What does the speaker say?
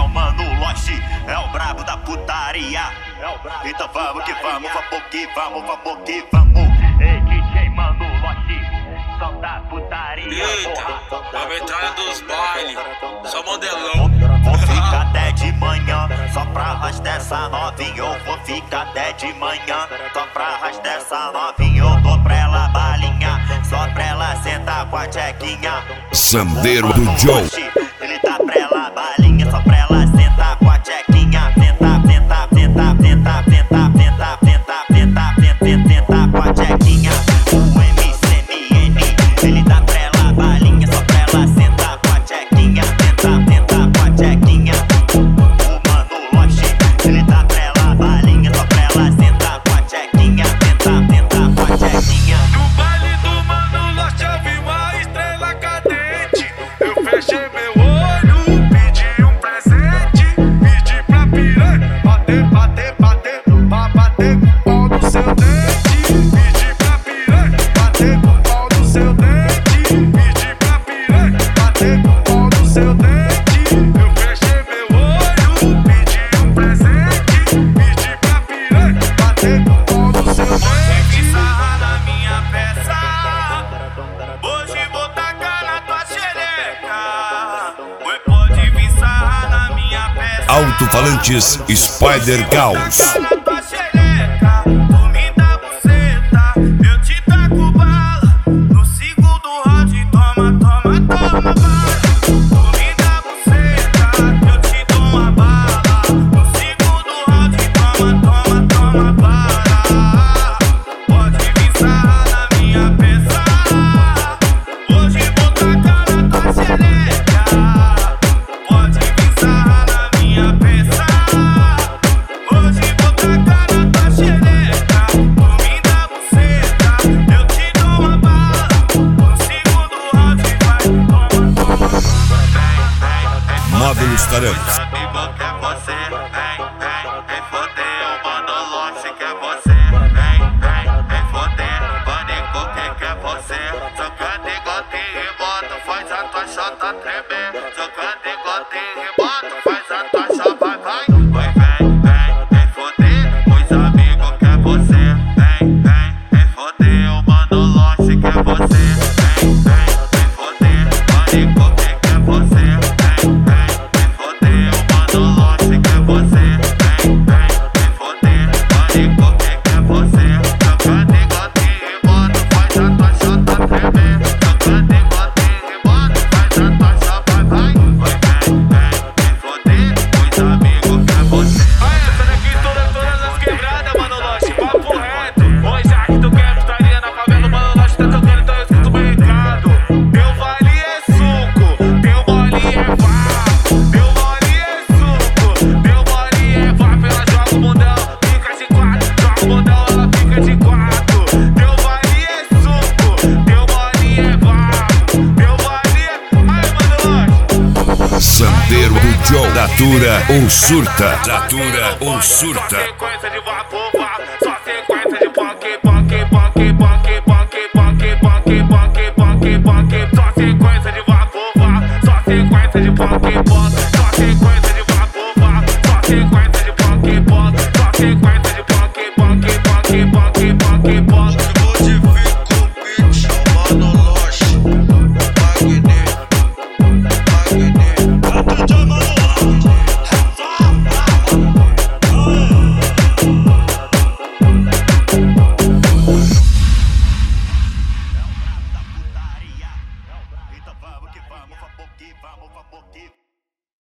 o Mano Lost, é o brabo da putaria. Então vamos que vamos, vamos que vamos, vamos que vamos. Ei, DJ Mano Lost, solta a putaria. Eita, a metralha dos bailes, só modelão. Vou ficar até de manhã, só pra arrastar essa novinha. Eu vou ficar até de manhã, só pra arrastar essa novinha. Eu dou pra ela balinha, só pra ela sentar com a tchequinha. Sandeiro do Joe. Ele dá pra ela balinha, só pra ela sentar com a tchequinha. Sentar, sentar, sentar, sentar, sentar, sentar, sentar, sentar, sentar, sentar com a tchequinha. O MCMN, ele dá pra ela balinha, só pra ela sentar com a tchequinha. Sentar, sentar com a tchequinha. O Mano Lost, ele dá pra ela balinha, só pra ela sentar com a tchequinha. Sentar, sentar com a tchequinha. No baile do Mano Lost eu vi uma estrela cadente. Eu fechei meu olho, pedi um presente. Pedi pra piranha bater, bater, bater, pra bater com o pau no seu dente. Pedi pra piranha bater com o pau no seu dente. Pedi pra piranha bater com o pau no seu dente. Eu fechei meu olho, pedi um presente. Pedi pra piranha bater com o pau no seu dente. Pode sarrar na minha peça, hoje vou tacar na tua xereca. Oi, pode vir sarrar na minha peça. Alto-falantes Spider Caos. Na tua xereca, tu me dá buceta, eu te taco bala. No segundo round, toma, toma, toma bala. Tu me dá buceta, eu te dou uma bala. No segundo round, toma, toma, toma bala. Pode vir sarrar na minha peça, hoje vou tacar na tua xereca. Pode vir sarrar na minha peça, hoje vou tacar na tua xereca. Tu me dá buceta, eu te dou uma bala. No segundo round vai, toma, toma, toma. Módulos Tarantes. Amigo quer você, vem foder, o Mano Lost quer você, vem foder, pânico quem quer você, jogando igual tem remoto, faz a tua chota tremer, jogando igual tem remoto, faz a tua chota vai, vem foder, os amigos quer você, vem foder, o Mano Lost quer você, vem foder, pânico quem quer você, vem foder, o Mano Lost quer você, vem foder, pânico quem quer você, jogando igual tem remoto, faz a tua chota tremer, jogando igual tem remoto, faz a tua chota vai, vem foder, os amigos quer você. Vai, essa daqui todas as quebradas, Mano Lost, papo reto. Oi, já que tu quer putaria na favela, o Mano Lost tá tocando, então eu escuto o mercado. Teu vale é suco, teu mole é vá. Teu mole é suco, teu mole é vá. Ela joga o bundão, fica de quatro. Joga o bundão, ela fica de quatro. Teu vale é suco, teu mole é vá. Teu vale é... Ai, Mano Lost. Sandeiro do Joe. Datura ou surta. Datura ou surta. Só sequência de vá, só sequência de punk, punk, punk, punk, punk.